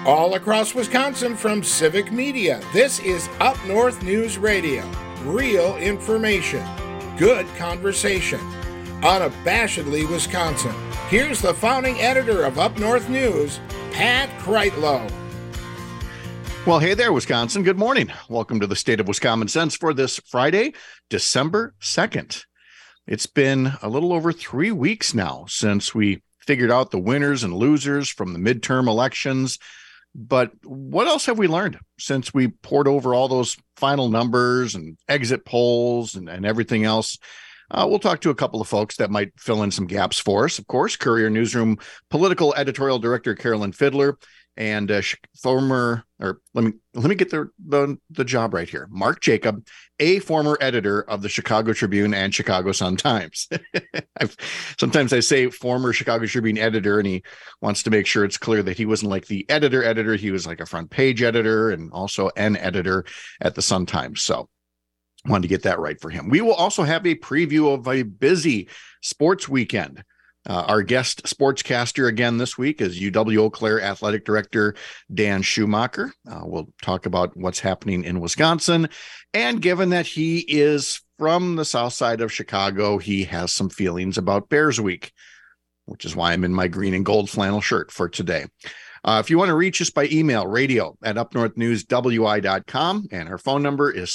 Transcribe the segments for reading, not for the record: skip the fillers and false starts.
All across Wisconsin from Civic Media, this is Up North News Radio. Real information, good conversation. Unabashedly Wisconsin. Here's the founding editor of Up North News, Pat Kreitlow. Well, hey there, Wisconsin. Good morning. Welcome to the State of Wisconsin Sense for this Friday, December 2nd. It's been a little over 3 weeks now since we figured out the winners and losers from the midterm elections. But what else have we learned since we poured over all those final numbers and exit polls and everything else? We'll talk to a couple of folks that might fill in some gaps for us. Of course, Courier Newsroom political editorial director Carolyn Fiddler and let me get the job right here. Mark Jacob, a former editor of the Chicago Tribune and Chicago Sun-Times. Sometimes I say former Chicago Tribune editor, and he wants to make sure it's clear that he wasn't like the editor. He was like a front page editor and also an editor at the Sun-Times. So wanted to get that right for him. We will also have a preview of a busy sports weekend. Our guest sportscaster again this week is UW Eau Claire Athletic Director Dan Schumacher. We'll talk about what's happening in Wisconsin. And given that he is from the south side of Chicago, he has some feelings about Bears Week, which is why I'm in my green and gold flannel shirt for today. If you want to reach us by email, radio@upnorthnewswi.com, and our phone number is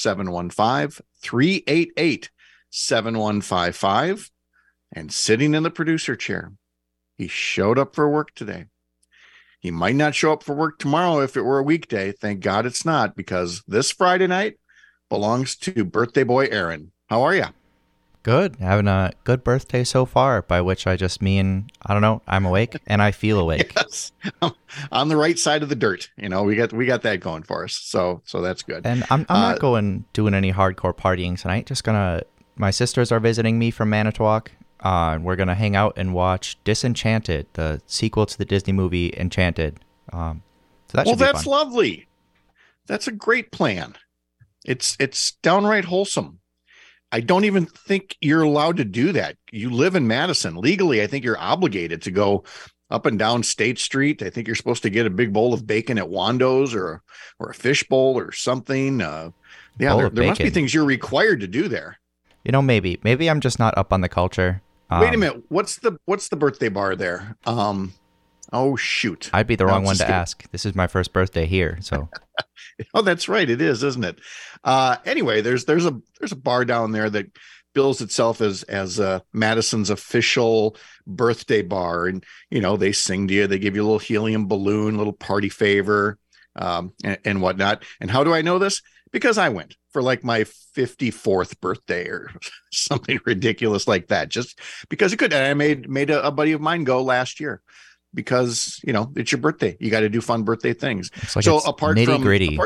715-388-7155. And sitting in the producer chair, he showed up for work today. He might not show up for work tomorrow if it were a weekday. Thank God it's not, because this Friday night belongs to birthday boy Aaron. How are you? Good. Having a good birthday so far, by which I just mean, I don't know, I'm awake and I feel awake. Yes. On the right side of the dirt. You know, we got that going for us. So that's good. And I'm not doing any hardcore partying tonight. My sisters are visiting me from Manitowoc. We're going to hang out and watch Disenchanted, the sequel to the Disney movie Enchanted. So that should be that's fun. Lovely. That's a great plan. It's downright wholesome. I don't even think you're allowed to do that. You live in Madison. Legally, I think you're obligated to go up and down State Street. I think you're supposed to get a big bowl of bacon at Wando's or a fish bowl or something. There must be things you're required to do there. You know, maybe I'm just not up on the culture. Wait a minute. What's the birthday bar there? Oh shoot. I'd be the wrong one to ask. This is my first birthday here, so. Oh, that's right. It is, isn't it? Anyway, there's a bar down there that bills itself as Madison's official birthday bar, and they sing to you, they give you a little helium balloon, little party favor, and whatnot. And how do I know this? Because I went for like my 54th birthday or something ridiculous like that, just because it could. And I made a buddy of mine go last year because, it's your birthday. You got to do fun birthday things. It's like so apart nitty gritty.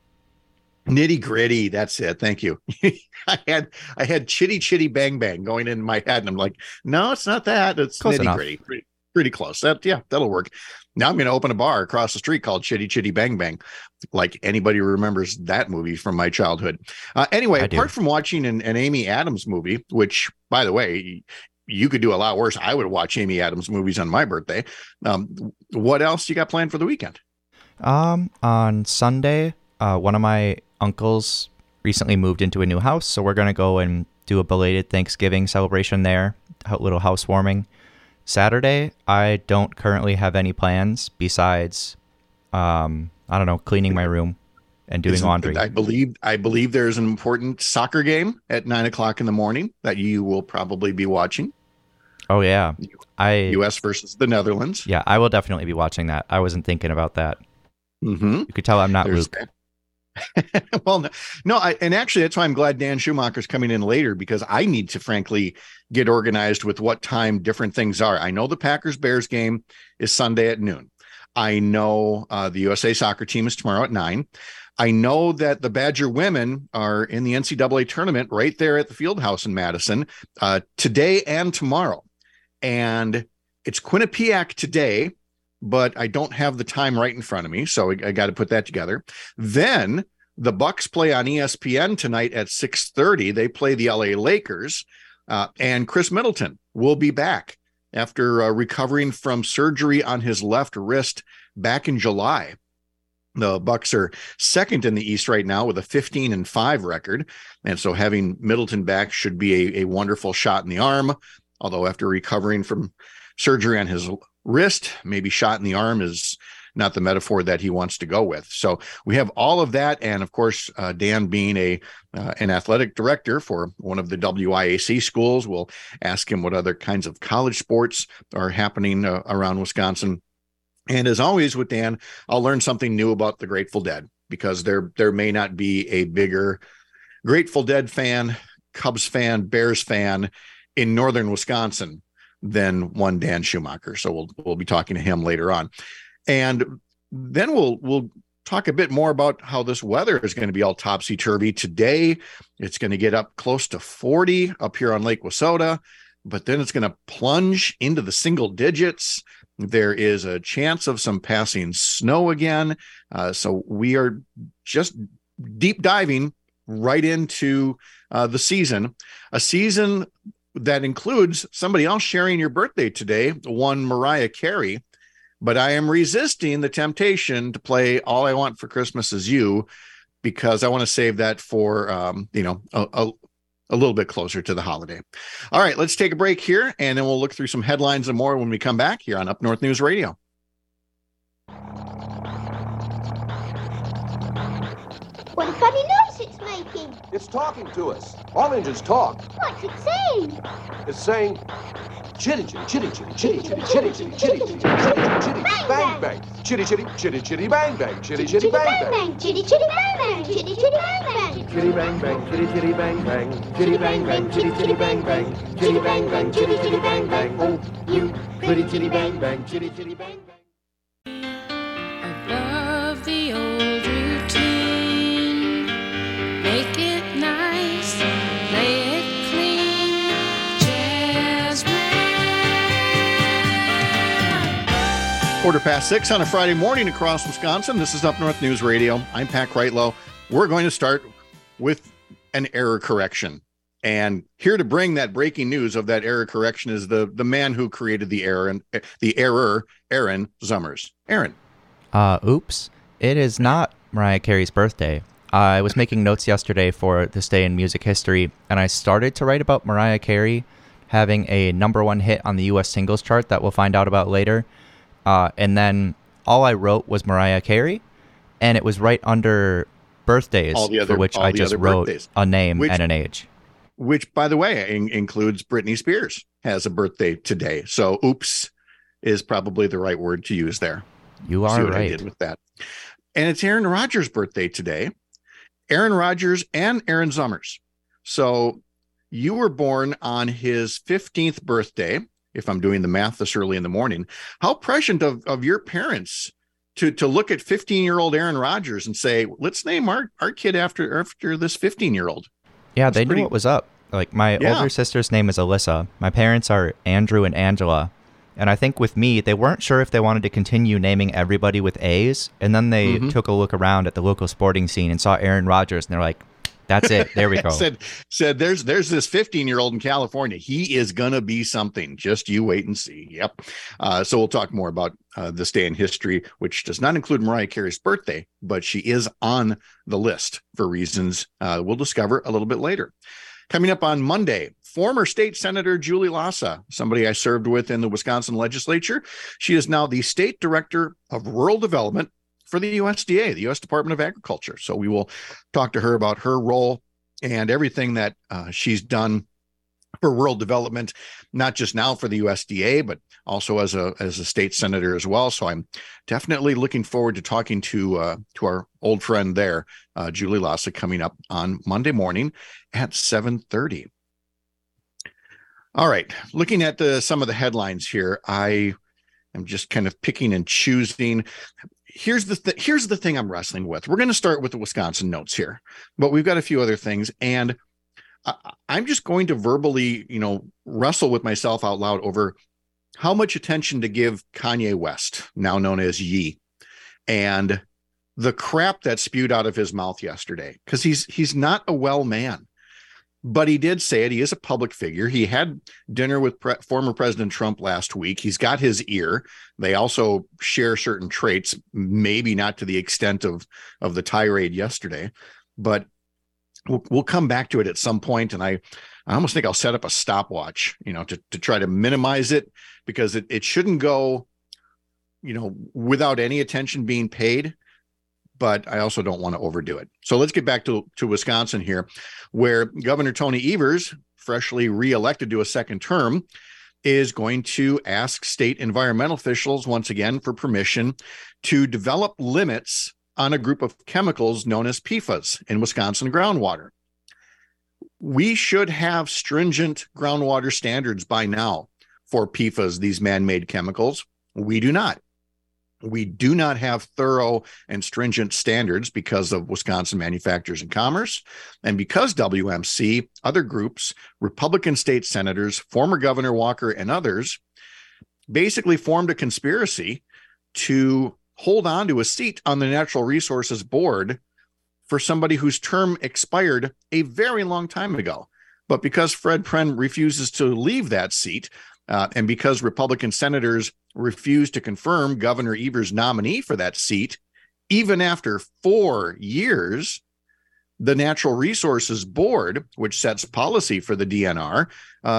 Nitty gritty. That's it. Thank you. I had chitty chitty bang bang going in my head. And I'm like, no, it's not that. It's nitty gritty. Pretty close. That'll work. Now I'm going to open a bar across the street called Chitty Chitty Bang Bang, like anybody remembers that movie from my childhood. Anyway, apart from watching an Amy Adams movie, which, by the way, you could do a lot worse. I would watch Amy Adams movies on my birthday. What else you got planned for the weekend? On Sunday, one of my uncles recently moved into a new house, so we're going to go and do a belated Thanksgiving celebration there, a little housewarming. Saturday, I don't currently have any plans besides, cleaning my room and doing laundry. I believe there's an important soccer game at 9:00 in the morning that you will probably be watching. Oh yeah, U.S. versus the Netherlands. Yeah, I will definitely be watching that. I wasn't thinking about that. Mm-hmm. You could tell I'm not Luke. Well, no, and actually that's why I'm glad Dan Schumacher's coming in later, because I need to frankly get organized with what time different things are. I know the Packers-Bears game is Sunday at noon. I know the USA soccer team is tomorrow at 9. I know that the Badger women are in the NCAA tournament right there at the Fieldhouse in Madison today and tomorrow. And it's Quinnipiac today, but I don't have the time right in front of me, so I got to put that together. Then the Bucks play on ESPN tonight at 6:30. They play the LA Lakers, and Chris Middleton will be back after recovering from surgery on his left wrist back in July. The Bucks are second in the East right now with a 15-5 record. And so having Middleton back should be a wonderful shot in the arm. Although after recovering from surgery on his wrist, maybe shot in the arm is not the metaphor that he wants to go with. So we have all of that. And of course, Dan being an athletic director for one of the WIAC schools, we'll ask him what other kinds of college sports are happening around Wisconsin. And as always with Dan, I'll learn something new about the Grateful Dead, because there may not be a bigger Grateful Dead fan, Cubs fan, Bears fan in northern Wisconsin than one Dan Schumacher. So we'll be talking to him later on. And then we'll talk a bit more about how this weather is going to be all topsy-turvy. Today, it's going to get up close to 40 up here on Lake Wissota, but then it's going to plunge into the single digits. There is a chance of some passing snow again. So we are just deep diving right into the season, a season that includes somebody else sharing your birthday today, one Mariah Carey. But I am resisting the temptation to play All I Want for Christmas Is You, because I want to save that for, a little bit closer to the holiday. All right, let's take a break here, and then we'll look through some headlines and more when we come back here on Up North News Radio. What a funny noise it's making. It's talking to us. All engines talk. What's it saying? It's saying, chitty, chitty, chitty, chitty, chitty, chitty, chitty, chitty, chitty, chitty, chitty, bang, bang. Chitty, chitty, chitty, chitty, bang, bang. Chitty, chitty, bang, bang. Chitty, chitty, bang, bang. Chitty, chitty, bang, bang. Chitty, bang, bang. Chitty, chitty, bang, bang. Chitty, bang, bang. Chitty, chitty, bang, bang. Chitty, bang, bang. Chitty, chitty, bang, bang. Oh, you pretty chitty, bang, bang. Chitty, chitty, bang, bang. Above the old routine, make it nice, play it clean, Jazzman. 6:15 on a Friday morning across Wisconsin. This is Up North News Radio. I'm Pat Kreitlow. We're going to start with an error correction. And here to bring that breaking news of that error correction is the man who created the error, Aaron Zummers. Aaron. Oops. It is not Mariah Carey's birthday. I was making notes yesterday for this day in music history, and I started to write about Mariah Carey having a #1 hit on the U.S. singles chart that we'll find out about later. And then all I wrote was Mariah Carey, and it was right under birthdays, for which I just wrote a name and an age. Which, by the way, includes Britney Spears has a birthday today. So oops is probably the right word to use there. You are See what right. I did with that. And it's Aaron Rodgers' birthday today. Aaron Rodgers and Aaron Zummers. So you were born on his 15th birthday, if I'm doing the math this early in the morning. How prescient of your parents to look at 15-year-old Aaron Rodgers and say, let's name our kid after this 15-year-old. Yeah, they knew what was up. Like, my Yeah. older sister's name is Alyssa. My parents are Andrew and Angela. And I think with me, they weren't sure if they wanted to continue naming everybody with A's. And then they took a look around at the local sporting scene and saw Aaron Rodgers, and they're like, that's it. There we go. said there's this 15-year-old in California. He is going to be something. Just you wait and see. Yep. So we'll talk more about this day in history, which does not include Mariah Carey's birthday, but she is on the list for reasons we'll discover a little bit later. Coming up on Monday, former state senator Julie Lassa, somebody I served with in the Wisconsin legislature. She is now the state director of rural development for the USDA, the U.S. Department of Agriculture. So we will talk to her about her role and everything that she's done for rural development, not just now for the USDA, but also as a state senator as well. So I'm definitely looking forward to talking to our old friend there, Julie Lassa, coming up on Monday morning at 7:30. All right, looking at some of the headlines here, I am just kind of picking and choosing. Here's the thing I'm wrestling with. We're going to start with the Wisconsin notes here, but we've got a few other things, and I'm just going to verbally, wrestle with myself out loud over how much attention to give Kanye West, now known as Ye, and the crap that spewed out of his mouth yesterday, because he's not a well man. But he did say it. He is a public figure. He had dinner with former President Trump last week. He's got his ear. They also share certain traits, maybe not to the extent of the tirade yesterday, but we'll come back to it at some point. And I almost think I'll set up a stopwatch, to try to minimize it, because it shouldn't go, without any attention being paid. But I also don't want to overdo it. So let's get back to Wisconsin here, where Governor Tony Evers, freshly reelected to a second term, is going to ask state environmental officials once again for permission to develop limits on a group of chemicals known as PFAS in Wisconsin groundwater. We should have stringent groundwater standards by now for PFAS, these man-made chemicals. We do not. We do not have thorough and stringent standards because of Wisconsin Manufacturers and Commerce, and because WMC, other groups, Republican state senators, former Governor Walker, and others basically formed a conspiracy to hold on to a seat on the Natural Resources Board for somebody whose term expired a very long time ago. But because Fred Pren refuses to leave that seat, and because Republican senators refused to confirm Governor Evers' nominee for that seat, even after 4 years, the Natural Resources Board, which sets policy for the DNR,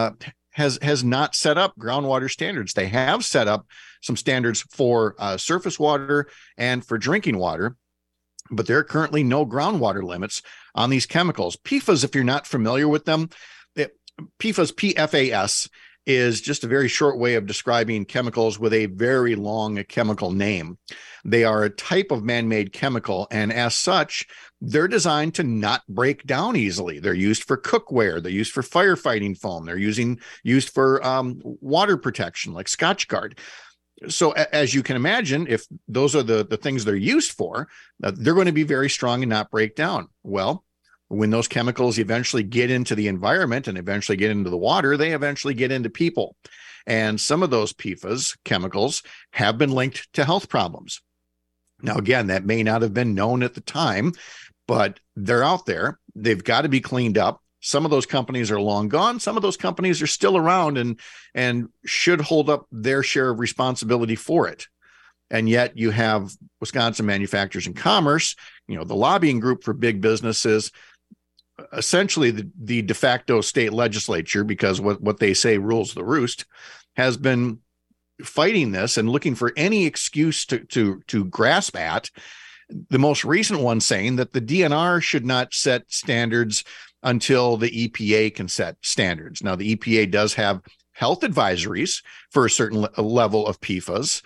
has not set up groundwater standards. They have set up some standards for surface water and for drinking water, but there are currently no groundwater limits on these chemicals. PFAS, if you're not familiar with them, PFAS, PFAS, is just a very short way of describing chemicals with a very long chemical name. They are a type of man-made chemical, and as such, they're designed to not break down easily. They're used for cookware. They're used for firefighting foam. They're used for water protection, like Scotchgard. So as you can imagine, if those are the things they're used for, they're going to be very strong and not break down. Well, when those chemicals eventually get into the environment and eventually get into the water, they eventually get into people. And some of those PFAS chemicals have been linked to health problems. Now, again, that may not have been known at the time, but they're out there. They've got to be cleaned up. Some of those companies are long gone. Some of those companies are still around and should hold up their share of responsibility for it. And yet you have Wisconsin Manufacturers and Commerce, the lobbying group for big businesses, essentially the de facto state legislature, because what they say rules the roost, has been fighting this and looking for any excuse to grasp at. The most recent one saying that the DNR should not set standards until the EPA can set standards. Now, the EPA does have health advisories for a certain level of PFAS,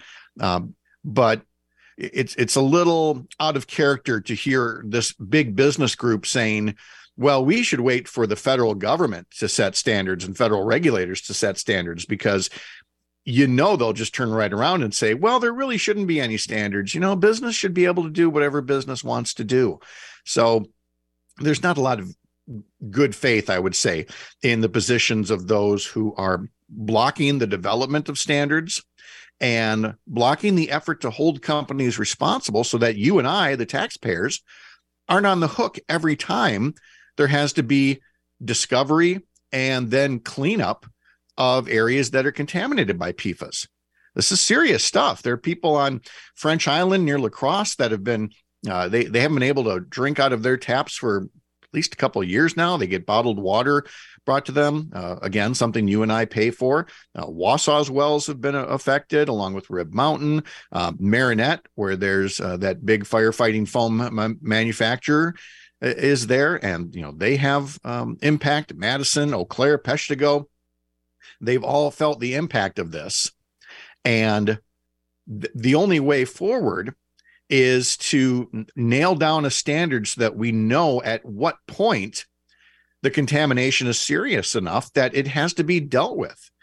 but it's a little out of character to hear this big business group saying, well, we should wait for the federal government to set standards and federal regulators to set standards, because they'll just turn right around and say, well, there really shouldn't be any standards. Business should be able to do whatever business wants to do. So there's not a lot of good faith, I would say, in the positions of those who are blocking the development of standards and blocking the effort to hold companies responsible so that you and I, the taxpayers, aren't on the hook every time there has to be discovery and then cleanup of areas that are contaminated by PFAS. This is serious stuff. There are people on French Island near La Crosse that have been, they haven't been able to drink out of their taps for at least a couple of years now. They get bottled water brought to them. Again, something you and I pay for. Wausau's wells have been affected, along with Rib Mountain, Marinette, where there's that big firefighting foam manufacturer is there. And, they have impact. Madison, Eau Claire, Peshtigo, they've all felt the impact of this. And the only way forward is to nail down a standard so that we know at what point the contamination is serious enough that it has to be dealt with.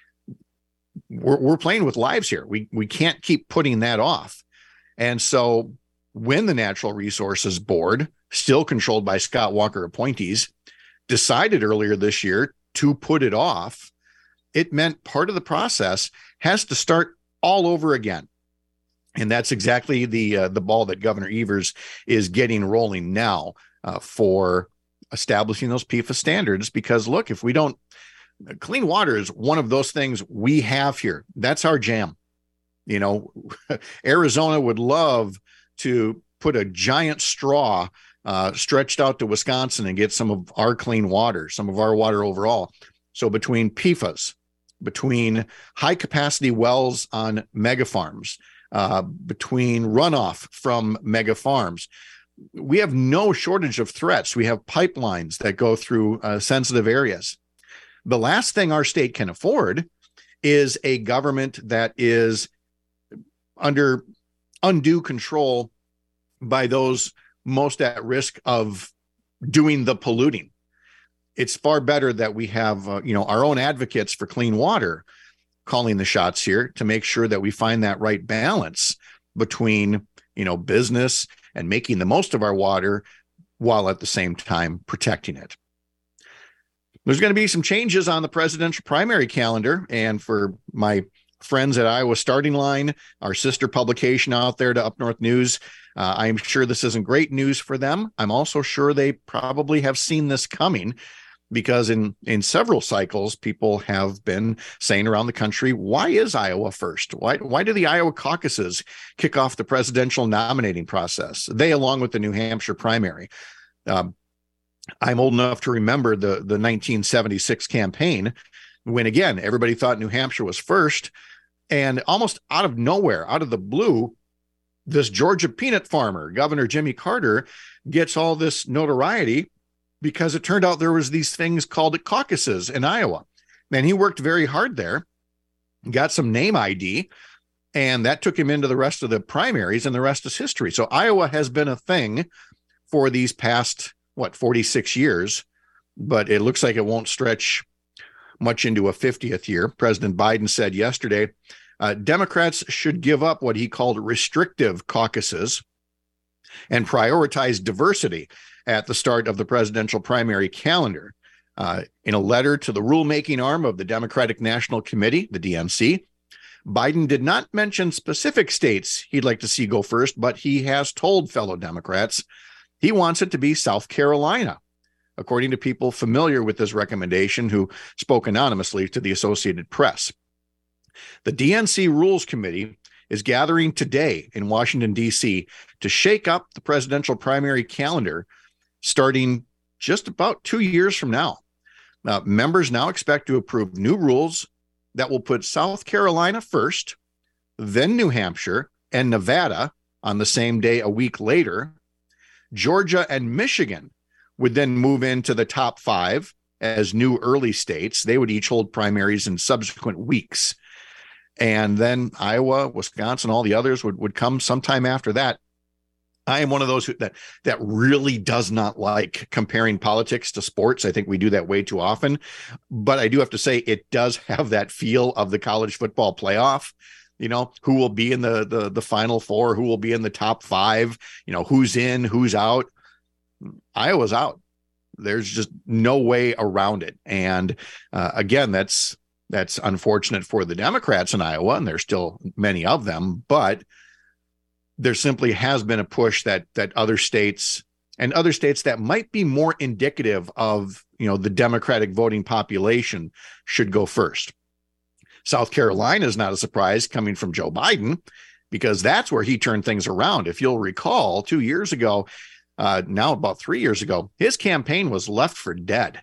We're playing with lives here. We can't keep putting that off. And so when the Natural Resources Board, still controlled by Scott Walker appointees, decided earlier this year to put it off, it meant part of the process has to start all over again. And that's exactly the ball that Governor Evers is getting rolling now for establishing those PFAS standards, because look, if we don't, clean water is one of those things we have here. That's our jam. You know, Arizona would love to put a giant straw stretched out to Wisconsin and get some of our clean water, some of our water overall. So between PFAS, between high capacity wells on mega farms, between runoff from mega farms, we have no shortage of threats. We have pipelines that go through sensitive areas. The last thing our state can afford is a government that is under undue control by those most at risk of doing the polluting. It's far better that we have, our own advocates for clean water calling the shots here to make sure that we find that right balance between, business and making the most of our water while at the same time protecting it. There's going to be some changes on the presidential primary calendar. And for my friends at Iowa Starting Line, our sister publication out there to Up North News, I'm sure this isn't great news for them. I'm also sure they probably have seen this coming, because in several cycles, people have been saying around the country, why is Iowa first? Why do the Iowa caucuses kick off the presidential nominating process? They, along with the New Hampshire primary. I'm old enough to remember the 1976 campaign when, again, everybody thought New Hampshire was first, and almost out of nowhere, out of the blue, this Georgia peanut farmer, Governor Jimmy Carter, gets all this notoriety because it turned out there was these things called caucuses in Iowa. And he worked very hard there, got some name ID, and that took him into the rest of the primaries, and the rest is history. So Iowa has been a thing for these past, 46 years, but it looks like it won't stretch much into a 50th year. President Biden said yesterday, Democrats should give up what he called restrictive caucuses and prioritize diversity at the start of the presidential primary calendar. In a letter to the rulemaking arm of the Democratic National Committee, the DNC, Biden did not mention specific states he'd like to see go first, but he has told fellow Democrats he wants it to be South Carolina, according to people familiar with this recommendation who spoke anonymously to the Associated Press. The DNC Rules Committee is gathering today in Washington, D.C. to shake up the presidential primary calendar starting just about 2 years from now. Members now expect to approve new rules that will put South Carolina first, then New Hampshire and Nevada on the same day a week later. Georgia and Michigan would then move into the top 5 as new early states. They would each hold primaries in subsequent weeks. And then Iowa, Wisconsin, all the others would come sometime after that. I am one of those that really does not like comparing politics to sports. I think we do that way too often. But I do have to say it does have that feel of the college football playoff. Who will be in the Final Four, who will be in the top 5, who's in, who's out. Iowa's out. There's just no way around it. And again, that's unfortunate for the Democrats in Iowa, and there's still many of them, but there simply has been a push that other states and other states that might be more indicative of, the Democratic voting population should go first. South Carolina is not a surprise coming from Joe Biden, because that's where he turned things around. If you'll recall, 2 years ago, now about 3 years ago, his campaign was left for dead.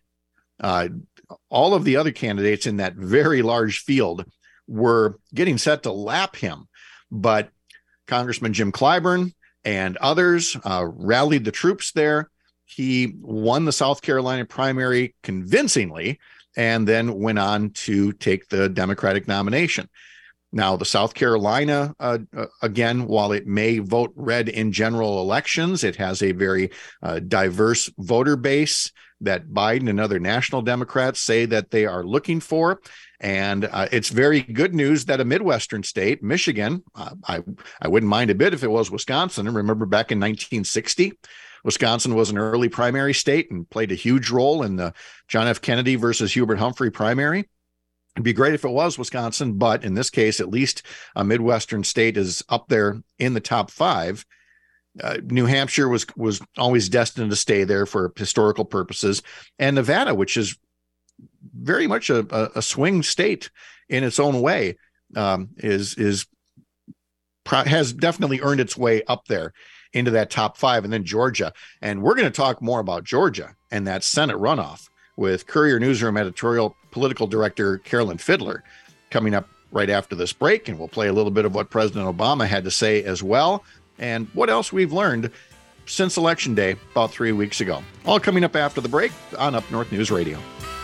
All of the other candidates in that very large field were getting set to lap him. But Congressman Jim Clyburn and others rallied the troops there. He won the South Carolina primary convincingly, and then went on to take the Democratic nomination. Now, the South Carolina, again, while it may vote red in general elections, it has a very diverse voter base that Biden and other national Democrats say that they are looking for. And it's very good news that a Midwestern state, Michigan, I wouldn't mind a bit if it was Wisconsin. And remember back in 1960, Wisconsin was an early primary state and played a huge role in the John F. Kennedy versus Hubert Humphrey primary. It'd be great if it was Wisconsin, but in this case, at least a Midwestern state is up there in the top 5. New Hampshire was always destined to stay there for historical purposes, and Nevada, which is very much a swing state in its own way, has definitely earned its way up there into that top 5, and then Georgia. And we're going to talk more about Georgia and that Senate runoff with Courier Newsroom editorial political director Carolyn Fiddler coming up right after this break, and we'll play a little bit of what President Obama had to say as well, and what else we've learned since Election Day about 3 weeks ago. All coming up after the break on Up North News Radio.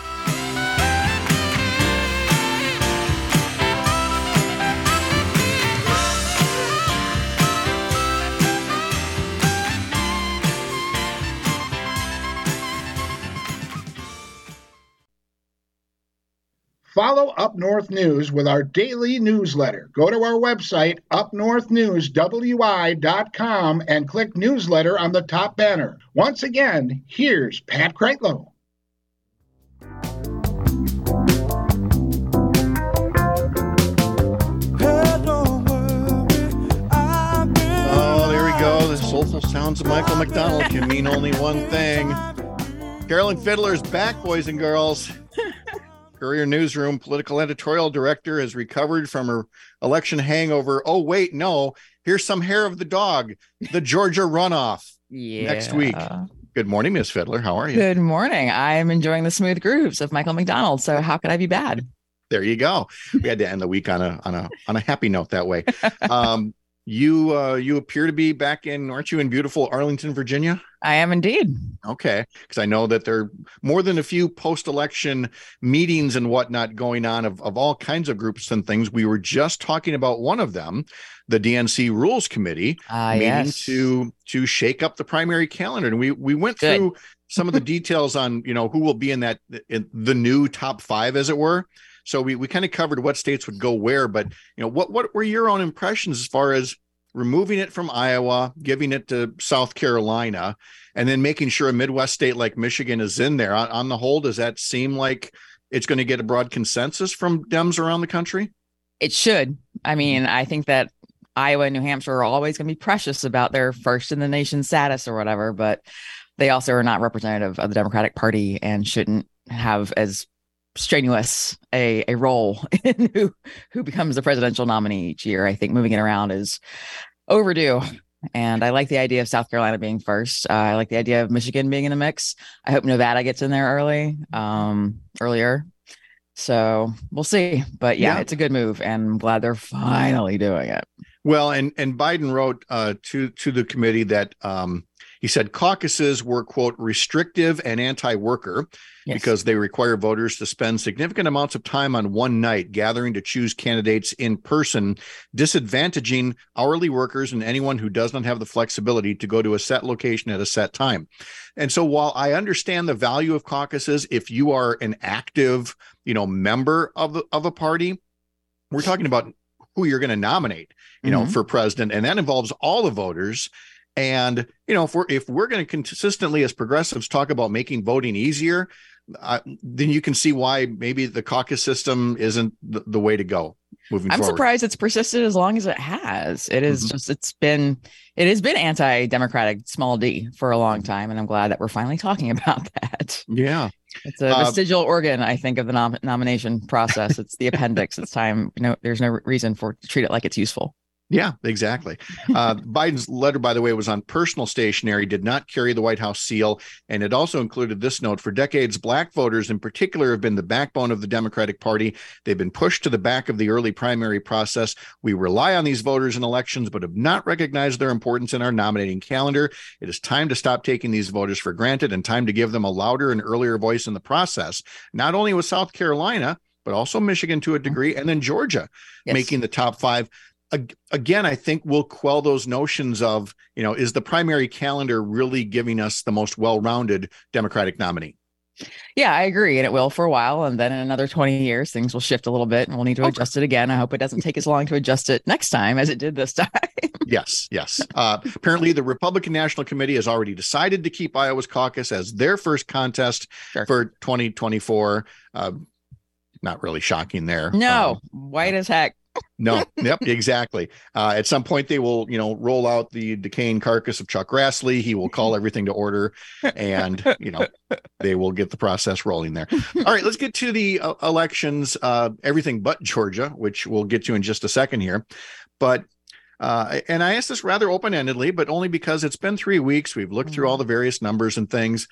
Follow Up North News with our daily newsletter. Go to our website, upnorthnewswi.com, and click newsletter on the top banner. Once again, here's Pat Kreitlow. Oh, there we go. The soulful sounds of Michael McDonald can mean only one thing. Carolyn Fiddler's back, boys and girls. Courier Newsroom political editorial director has recovered from her election hangover. Oh, wait, no. Here's some hair of the dog. The Georgia runoff next week. Good morning, Miss Fiddler. How are you? Good morning. I'm enjoying the smooth grooves of Michael McDonald. So how could I be bad? There you go. We had to end the week on a happy note that way. You appear to be back aren't you in beautiful Arlington, Virginia? I am indeed. Okay, because I know that there are more than a few post-election meetings and whatnot going on of all kinds of groups and things. We were just talking about one of them, the DNC Rules Committee, meeting yes. to shake up the primary calendar, and we went through some of the details on who will be in the new top 5, as it were. So we kind of covered what states would go where, but what were your own impressions as far as removing it from Iowa, giving it to South Carolina, and then making sure a Midwest state like Michigan is in there? On the whole, does that seem like it's going to get a broad consensus from Dems around the country? It should. I mean, I think that Iowa and New Hampshire are always going to be precious about their first in the nation status or whatever, but they also are not representative of the Democratic Party and shouldn't have as strenuous a role in who becomes the presidential nominee each year. I think moving it around is overdue. And I like the idea of South Carolina being first. I like the idea of Michigan being in the mix. I hope Nevada gets in there earlier. So we'll see. But yeah, it's a good move, and I'm glad they're finally doing it. Well, and Biden wrote to the committee that he said caucuses were, quote, restrictive and anti-worker because they require voters to spend significant amounts of time on one night gathering to choose candidates in person, disadvantaging hourly workers and anyone who does not have the flexibility to go to a set location at a set time. And so while I understand the value of caucuses, if you are an active, member of a party, we're talking about who you're going to nominate, for president, and that involves all the voters. And, if we're going to consistently as progressives talk about making voting easier, then you can see why maybe the caucus system isn't the way to go moving forward. I'm surprised it's persisted as long as it has. It is it has been anti-democratic, small d, for a long time. And I'm glad that we're finally talking about that. Yeah. It's a vestigial organ, I think, of the nomination process. It's the appendix. It's time. There's no reason to treat it like it's useful. Yeah, exactly. Biden's letter, by the way, was on personal stationery, did not carry the White House seal. And it also included this note: for decades, Black voters in particular have been the backbone of the Democratic Party. They've been pushed to the back of the early primary process. We rely on these voters in elections, but have not recognized their importance in our nominating calendar. It is time to stop taking these voters for granted and time to give them a louder and earlier voice in the process, not only with South Carolina, but also Michigan to a degree, and then Georgia making the top 5. Again, I think we'll quell those notions of, is the primary calendar really giving us the most well-rounded Democratic nominee? Yeah, I agree. And it will for a while. And then in another 20 years, things will shift a little bit and we'll need to adjust it again. I hope it doesn't take as long to adjust it next time as it did this time. Yes. Apparently, the Republican National Committee has already decided to keep Iowa's caucus as their first contest for 2024. Not really shocking there. No, white as heck. No. Yep. Exactly. At some point, they will, roll out the decaying carcass of Chuck Grassley. He will call everything to order, and they will get the process rolling there. All right, let's get to the elections. Everything but Georgia, which we'll get to in just a second here. But and I asked this rather open-endedly, but only because it's been 3 weeks. We've looked through all the various numbers and things.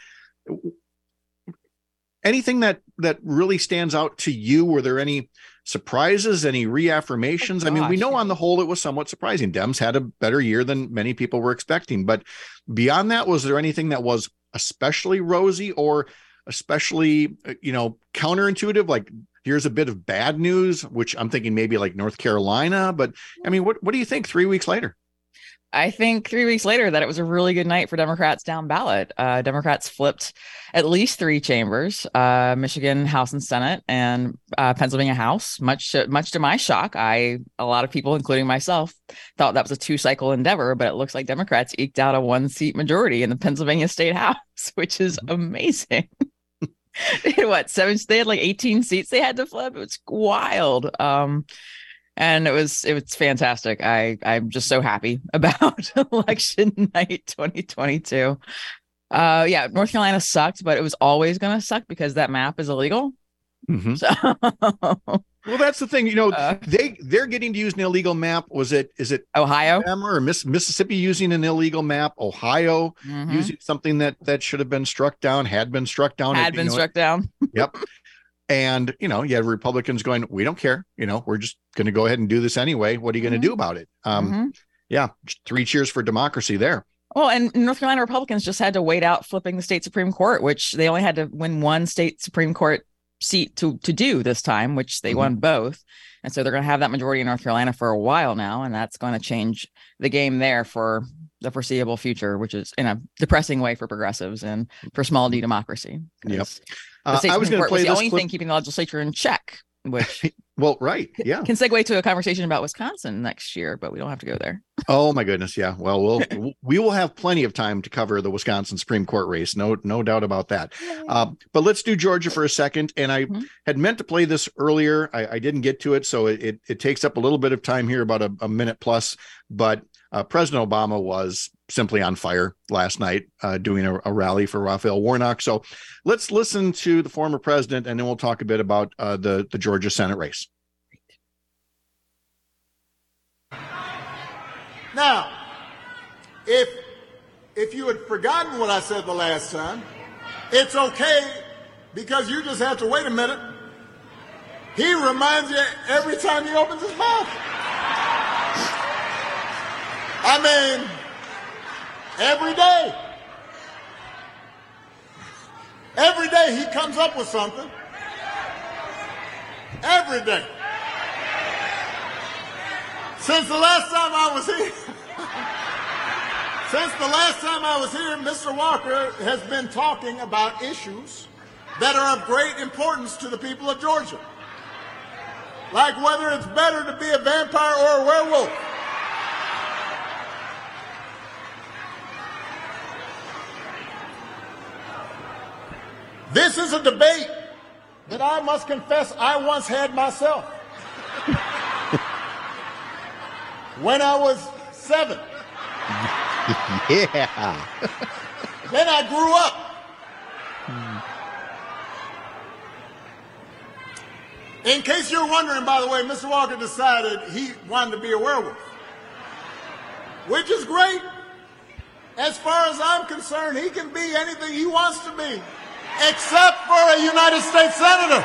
Anything that really stands out to you? Were there any surprises, any reaffirmations? I mean, we know on the whole it was somewhat surprising. Dems had a better year than many people were expecting. But beyond that, was there anything that was especially rosy or especially, counterintuitive? Like, here's a bit of bad news, which I'm thinking maybe like North Carolina. But I mean, what do you think 3 weeks later? I think 3 weeks later that it was a really good night for Democrats down ballot. Democrats flipped at least 3 chambers, Michigan House and Senate, and Pennsylvania House. Much to my shock, a lot of people, including myself, thought that was a 2-cycle endeavor, but it looks like Democrats eked out a 1-seat majority in the Pennsylvania State House, which is amazing. They had like 18 seats they had to flip. It was wild. And it was fantastic. I'm just so happy about election night 2022. North Carolina sucked, but it was always going to suck because that map is illegal. Mm-hmm. So, well, that's the thing. They're getting to use an illegal map. Is it Ohio or Mississippi using an illegal map? Ohio using something that should have been struck down, had been struck down. Yep. And, you have Republicans going, we don't care. We're just going to go ahead and do this anyway. What are you going to do about it? 3 cheers for democracy there. Well, and North Carolina Republicans just had to wait out flipping the state Supreme Court, which they only had to win 1 state Supreme Court seat to do this time, which they won both. And so they're going to have that majority in North Carolina for a while now. And that's going to change the game there for the foreseeable future, which is in a depressing way for progressives and for small D democracy. Yep. I was going to play the only clip. thing keeping the legislature in check, which well, right. Yeah. Can segue to a conversation about Wisconsin next year, but we don't have to go there. Oh my goodness. Yeah. Well, we will have plenty of time to cover the Wisconsin Supreme Court race. No doubt about that. But let's do Georgia for a second. And I had meant to play this earlier. I didn't get to it. So it takes up a little bit of time here, about a minute plus, but President Obama was simply on fire last night doing a rally for Raphael Warnock. So let's listen to the former president, and then we'll talk a bit about the Georgia Senate race. Now, if you had forgotten what I said the last time, it's okay, because you just have to wait a minute. He reminds you every time he opens his mouth. I mean, every day. Every day he comes up with something. Every day. Since the last time I was here, Mr. Walker has been talking about issues that are of great importance to the people of Georgia. Like whether it's better to be a vampire or a werewolf. This is a debate that I must confess I once had myself. When I was 7. Yeah. Then I grew up. In case you're wondering, by the way, Mr. Walker decided he wanted to be a werewolf, which is great. As far as I'm concerned, he can be anything he wants to be, except for a United States Senator.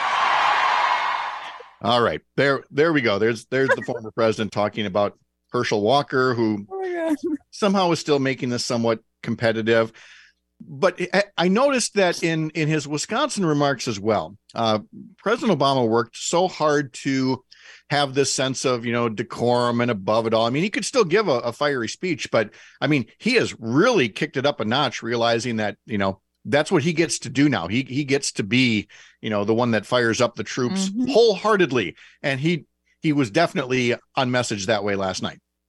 All right, there we go. There's the former president talking about Herschel Walker, who somehow is still making this somewhat competitive. But I noticed that in his Wisconsin remarks as well, President Obama worked so hard to have this sense of, decorum and above it all. I mean, he could still give a fiery speech, but I mean, he has really kicked it up a notch, realizing that, that's what he gets to do now. He gets to be, the one that fires up the troops wholeheartedly. And he was definitely on message that way last night.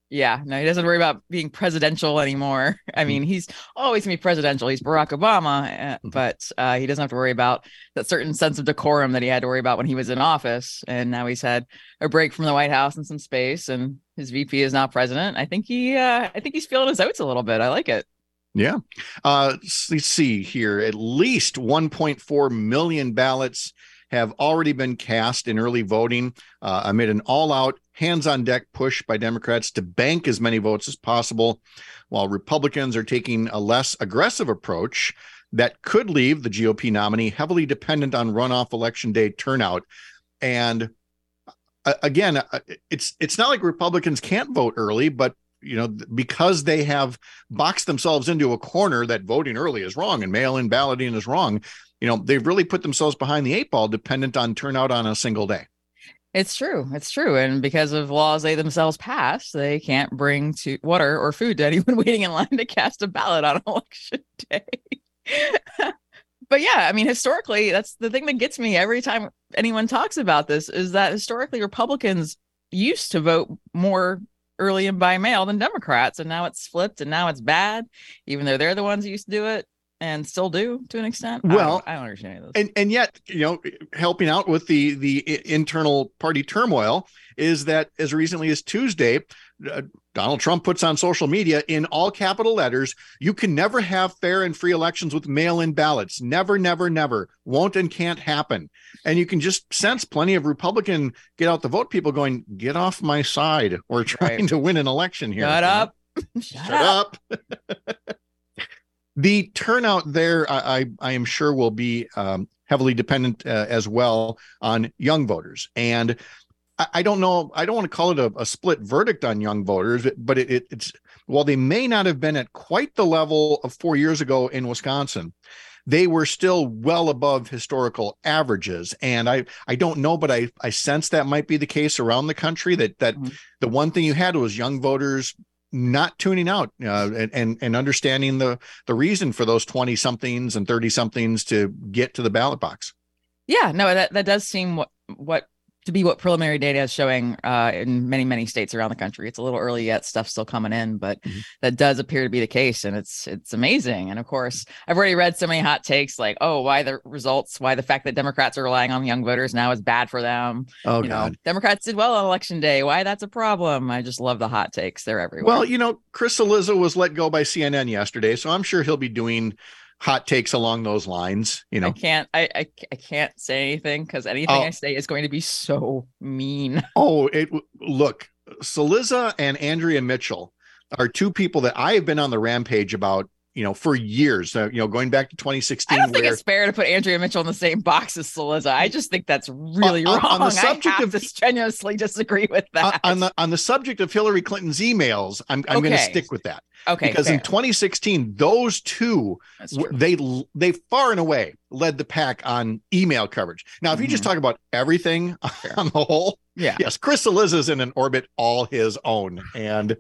Yeah, no, he doesn't worry about being presidential anymore. I mean, he's always gonna be presidential. He's Barack Obama, but he doesn't have to worry about that certain sense of decorum that he had to worry about when he was in office. And now he's had a break from the White House and some space, and his VP is now president. I think he's feeling his oats a little bit. I like it. Yeah. Let's see here. At least 1.4 million ballots have already been cast in early voting amid an all-out, hands-on-deck push by Democrats to bank as many votes as possible, while Republicans are taking a less aggressive approach that could leave the GOP nominee heavily dependent on runoff election day turnout. And again, it's not like Republicans can't vote early, but because they have boxed themselves into a corner that voting early is wrong and mail-in balloting is wrong, they've really put themselves behind the eight ball, dependent on turnout on a single day. It's true. It's true. And because of laws they themselves passed, they can't bring water or food to anyone waiting in line to cast a ballot on election day. But yeah, I mean, historically, that's the thing that gets me every time anyone talks about this, is that historically Republicans used to vote more early and by mail than Democrats, and now it's flipped, and now it's bad, even though they're the ones who used to do it and still do to an extent. Well, I don't understand any of this. And yet, helping out with the internal party turmoil is that as recently as Tuesday, Donald Trump puts on social media in all capital letters, "You can never have fair and free elections with mail-in ballots. Never, never, never. Won't and can't happen." And you can just sense plenty of Republican get out the vote people going, "Get off my side. We're trying to win an election here. Shut up. Shut up." The turnout there, I am sure, will be heavily dependent as well on young voters. And I don't know, I don't want to call it a split verdict on young voters, but it's while they may not have been at quite the level of 4 years ago in Wisconsin, they were still well above historical averages. And I don't know, but I sense that might be the case around the country, that the one thing you had was young voters not tuning out and understanding the reason for those 20 somethings and 30 somethings to get to the ballot box. Yeah, no, that does seem what to be what preliminary data is showing in many, many states around the country. It's a little early yet, stuff's still coming in, but that does appear to be the case. And it's amazing. And of course, I've already read so many hot takes like, oh, why the fact that Democrats are relying on young voters now is bad for them. Oh, God. Democrats did well on election day. Why that's a problem. I just love the hot takes. They're everywhere. Well, Chris Cillizza was let go by CNN yesterday, so I'm sure he'll be doing hot takes along those lines. I can't say anything because anything I say is going to be so mean. Look, Cillizza and Andrea Mitchell are two people that I have been on the rampage about, for years, going back to 2016. I don't think it's fair to put Andrea Mitchell in the same box as Cillizza. I just think that's really wrong. On the subject I have to strenuously disagree with that. On the subject of Hillary Clinton's emails, I'm going to stick with that. Okay. Because in 2016, those two, they far and away led the pack on email coverage. Now, if you just talk about everything on the whole, yes, Chris Cillizza is in an orbit all his own. And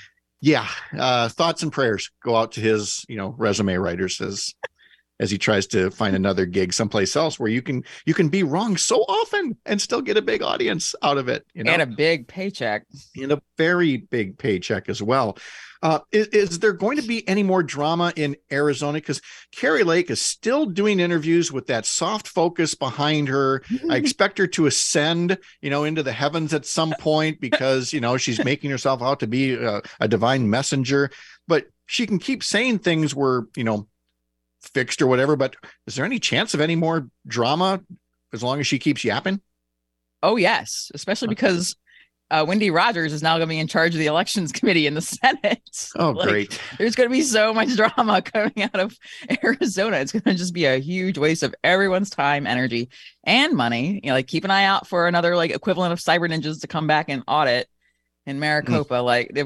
thoughts and prayers go out to his, resume writers as he tries to find another gig someplace else where you can be wrong so often and still get a big audience out of it. And a big paycheck. And a very big paycheck as well. Is there going to be any more drama in Arizona? Because Kari Lake is still doing interviews with that soft focus behind her. I expect her to ascend, into the heavens at some point because, she's making herself out to be a divine messenger. But she can keep saying things were, fixed or whatever. But is there any chance of any more drama as long as she keeps yapping? Oh, yes, especially because Wendy Rogers is now going to be in charge of the elections committee in the Senate. Oh, great. There's going to be so much drama coming out of Arizona. It's going to just be a huge waste of everyone's time, energy, and money. Keep an eye out for another equivalent of cyber ninjas to come back and audit in Maricopa.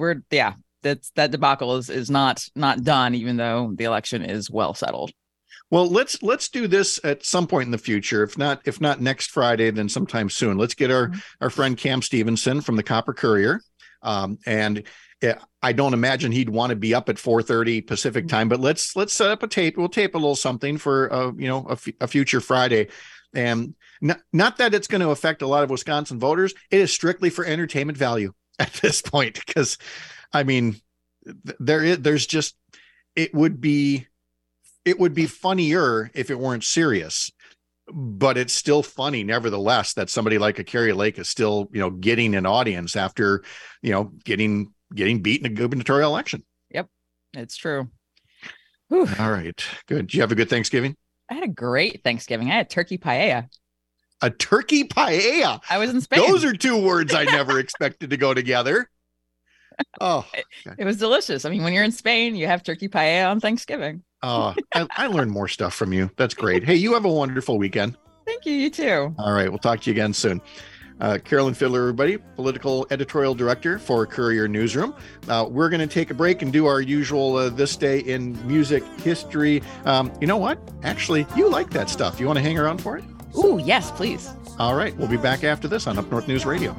That debacle is not done, even though the election is well settled. Well, let's do this at some point in the future. If not next Friday, then sometime soon. Let's get our friend Cam Stevenson from the Copper Courier. And I don't imagine he'd want to be up at 4:30 Pacific time, but let's set up a tape. We'll tape a little something for a future Friday. And not that it's going to affect a lot of Wisconsin voters. It is strictly for entertainment value at this point, because I mean, there's just, it would be funnier if it weren't serious, but it's still funny nevertheless that somebody like a Carrie Lake is still, getting an audience after, getting beat in a gubernatorial election. Yep, it's true. Whew. All right, good. Did you have a good Thanksgiving? I had a great Thanksgiving. I had turkey paella. A turkey paella. I was in Spain. Those are two words I never expected to go together. Oh, it was delicious. I mean, when you're in Spain, you have turkey paella on Thanksgiving. I learned more stuff from you. That's great. Hey, you have a wonderful weekend. Thank you. You too. All right. We'll talk to you again soon. Carolyn Fiddler, everybody, political editorial director for Courier Newsroom. We're going to take a break and do our usual This Day in Music History. You know what? Actually, you like that stuff. You want to hang around for it? Ooh, yes, please. All right. We'll be back after this on Up North News Radio.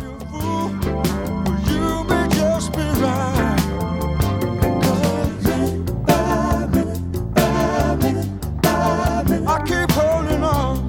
I keep holding on.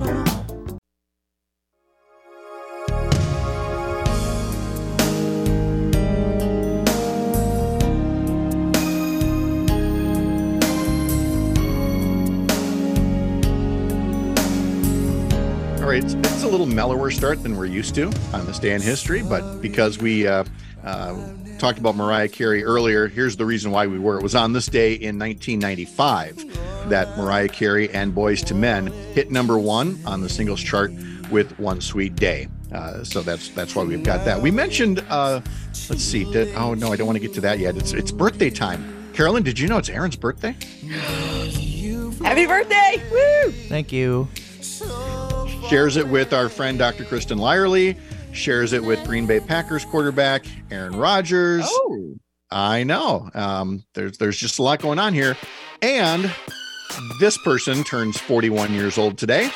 All right, it's a little mellower start than we're used to on This Day in History, but because we talked about Mariah Carey earlier, here's the reason why we were. It was on this day in 1995 that Mariah Carey and Boyz II Men hit #1 on the singles chart with One Sweet Day. So that's why we've got that. We mentioned, let's see. Oh, no, I don't want to get to that yet. It's birthday time. Carolyn, did you know it's Aaron's birthday? Happy birthday! Woo! Thank you. Shares it with our friend Dr. Kristen Lyerly. Shares it with Green Bay Packers quarterback Aaron Rodgers. Oh, I know. There's just a lot going on here. And this person turns 41 years old today.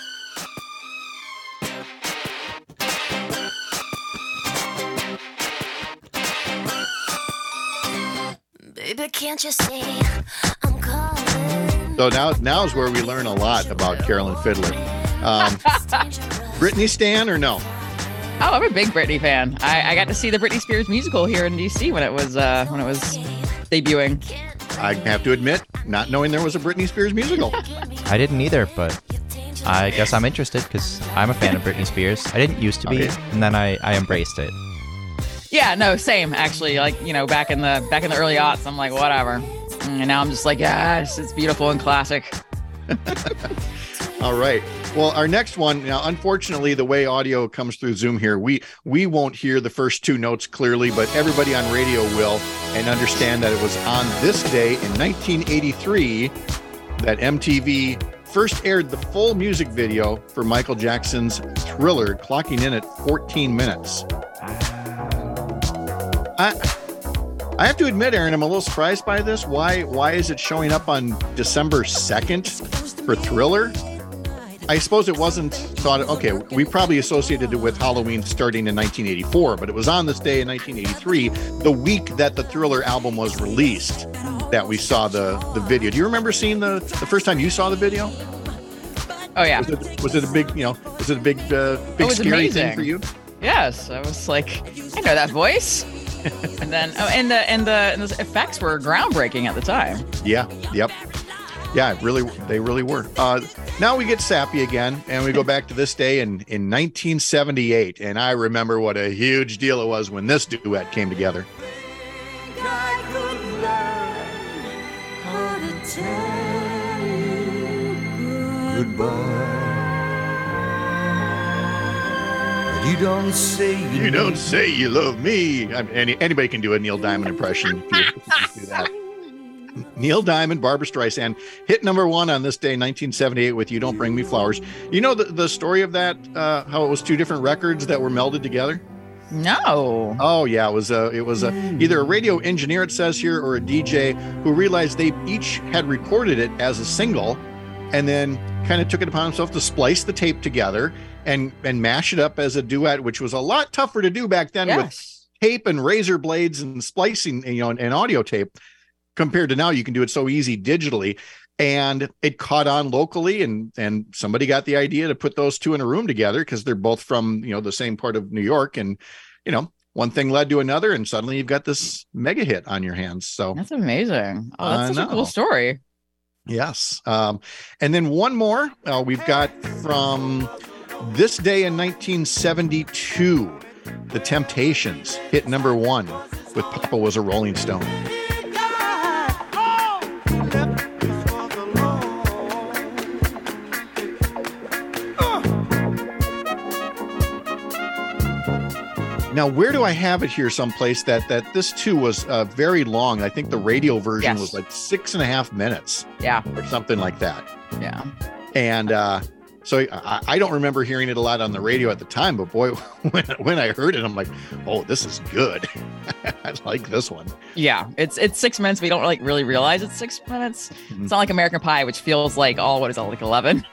Baby, can't you see I'm calling? So now is where we learn a lot about Carolyn Fiddler. Britney stan or no? Oh, I'm a big Britney fan. I got to see the Britney Spears musical here in DC when it was debuting. I have to admit, not knowing there was a Britney Spears musical. I didn't either, but I guess I'm interested because I'm a fan of Britney Spears. I didn't used to be, and then I embraced it. Yeah, no, same actually. Like, back in the early aughts, I'm like, whatever. And now I'm just like, yes, it's beautiful and classic. All right. Well, our next one, now, unfortunately, the way audio comes through Zoom here, we won't hear the first two notes clearly, but everybody on radio will, and understand that it was on this day in 1983 that MTV first aired the full music video for Michael Jackson's Thriller, clocking in at 14 minutes. I have to admit, Aaron, I'm a little surprised by this. Why is it showing up on December 2nd for Thriller? I suppose it wasn't thought, okay, we probably associated it with Halloween starting in 1984, but it was on this day in 1983, the week that the Thriller album was released, that we saw the video. Do you remember seeing the first time you saw the video? Oh, yeah. Was it a big, big scary amazing thing for you? Yes. I was like, I know that voice. And then, and the effects were groundbreaking at the time. Yeah. Yep. Yeah, they really were. Now we get sappy again, and we go back to this day in 1978. And I remember what a huge deal it was when this duet came together. Goodbye. You don't say you love me. Anybody can do a Neil Diamond impression if you do that. Neil Diamond, Barbra Streisand hit #1 on this day, 1978, with "You Don't Bring Me Flowers." You know the story of that? How it was two different records that were melded together? No. Oh yeah, it was either a radio engineer, it says here, or a DJ who realized they each had recorded it as a single, and then kind of took it upon himself to splice the tape together and mash it up as a duet, which was a lot tougher to do back then with tape and razor blades and splicing, and audio tape. Compared to now, you can do it so easy digitally, and it caught on locally, and somebody got the idea to put those two in a room together because they're both from the same part of New York, and one thing led to another, and suddenly you've got this mega hit on your hands. So That's amazing. Oh, I that's such a cool know. story. yes. And then one more we've got from this day in 1972, The Temptations hit number 1 with Papa Was a Rolling Stone. Now, where do I have it here someplace that this too was very long? I think the radio version Yes. was like 6.5 minutes Yeah. or something like that. Yeah. And so I don't remember hearing it a lot on the radio at the time, but boy, when I heard it, I'm like, oh, this is good. I like this one. Yeah. It's 6 minutes. We don't really realize it's 6 minutes. It's not like American Pie, which feels like, what is it, like 11?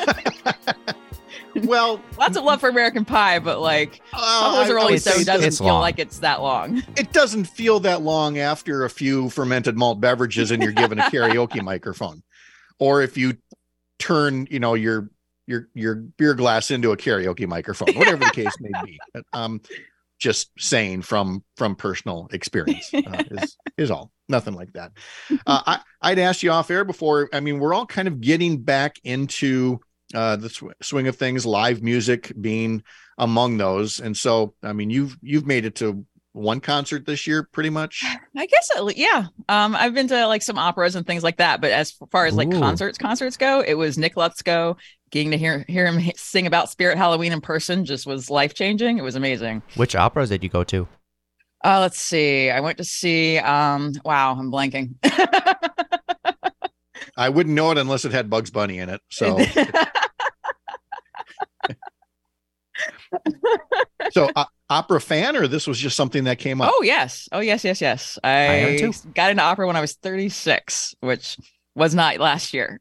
Well, Lots of love for American Pie, but Papa Was a Rolling it's- Stone doesn't it's feel long. like it's that long. it doesn't feel that long after a few fermented malt beverages and you're given a karaoke microphone, or if you turn, your beer glass into a karaoke microphone, whatever the case may be. Just saying from personal experience is all. Nothing like that. I'd asked you off air before. I mean, we're all kind of getting back into the swing of things, live music being among those. And so, I mean, you've made it to one concert this year, pretty much. I guess, yeah. I've been to some operas and things like that. But as far as Ooh. concerts go, it was Nick Lutzko. Getting to hear him sing about Spirit Halloween in person just was life changing. It was amazing. Which operas did you go to? Let's see. I went to see. Wow, I'm blanking. I wouldn't know it unless it had Bugs Bunny in it. So, opera fan, or this was just something that came up? Oh yes. am I too. got into opera when I was 36, which was not last year.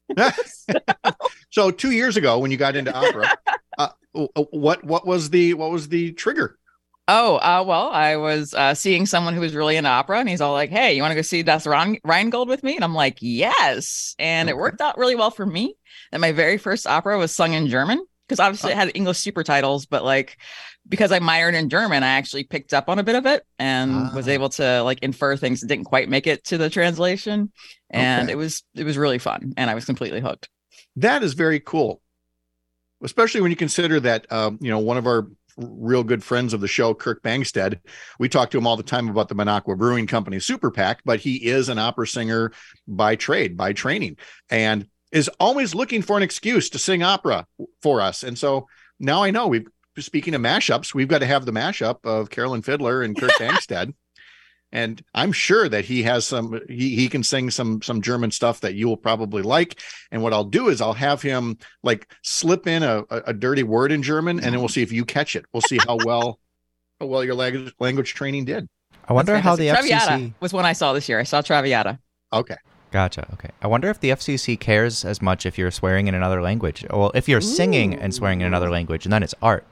So 2 years ago, when you got into opera, what was the trigger? Well, I was seeing someone who was really into opera, and he's all like, "Hey, you want to go see Das Rheingold with me?" And I'm like, "Yes." And it worked out really well for me. And my very first opera was sung in German, because obviously it had English super titles, but because I minored in German, I actually picked up on a bit of it and was able to infer things that didn't quite make it to the translation. And Okay. it was really fun, and I was completely hooked. That is very cool, especially when you consider that one of our real good friends of the show, Kirk Bangstead, we talk to him all the time about the Minocqua Brewing Company Super PAC, but he is an opera singer by trade, by training, and is always looking for an excuse to sing opera for us. And so now I know, speaking of mashups, we've got to have the mashup of Carolyn Fiddler and Kirk Bangstead. And I'm sure that he has he can sing some German stuff that you will probably like. And what I'll do is I'll have him slip in a dirty word in German, and then we'll see if you catch it. We'll see how well your language training did. I wonder That's how the fantastic. FCC. Traviata was one I saw this year. I saw Traviata. Okay. Gotcha. Okay. I wonder if the FCC cares as much if you're swearing in another language. Well, if you're singing and swearing in another language, and then it's art.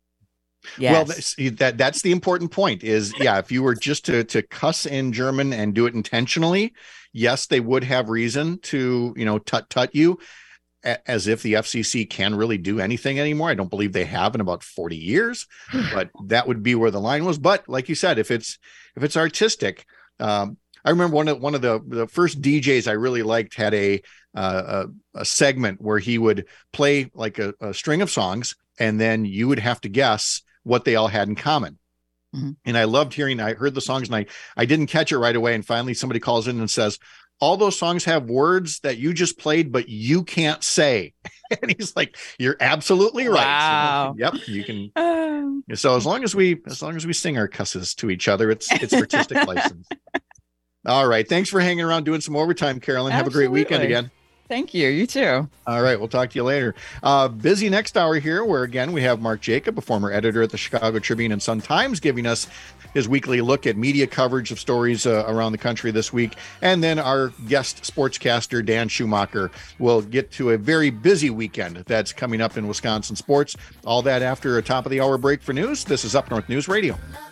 Yes. Well, that's the important point is, if you were just to cuss in German and do it intentionally, yes, they would have reason to, tut you, as if the FCC can really do anything anymore. I don't believe they have in about 40 years, but that would be where the line was. But like you said, if it's artistic, I remember one of the first DJs I really liked had a segment where he would play a string of songs, and then you would have to guess what they all had in common. Mm-hmm. And I heard the songs, and I didn't catch it right away. And finally somebody calls in and says, all those songs have words that you just played, but you can't say. And he's like, you're absolutely right. Wow. So, yep. You can. So as long as we sing our cusses to each other, it's artistic license. All right. Thanks for hanging around doing some overtime, Carolyn. Have a great weekend Absolutely. again. Thank you. You too. All right. We'll talk to you later. Busy next hour here, where again, we have Mark Jacob, a former editor at the Chicago Tribune and Sun-Times, giving us his weekly look at media coverage of stories around the country this week. And then our guest sportscaster, Dan Schumacher, will get to a very busy weekend that's coming up in Wisconsin sports. All that after a top of the hour break for news. This is Up North News Radio.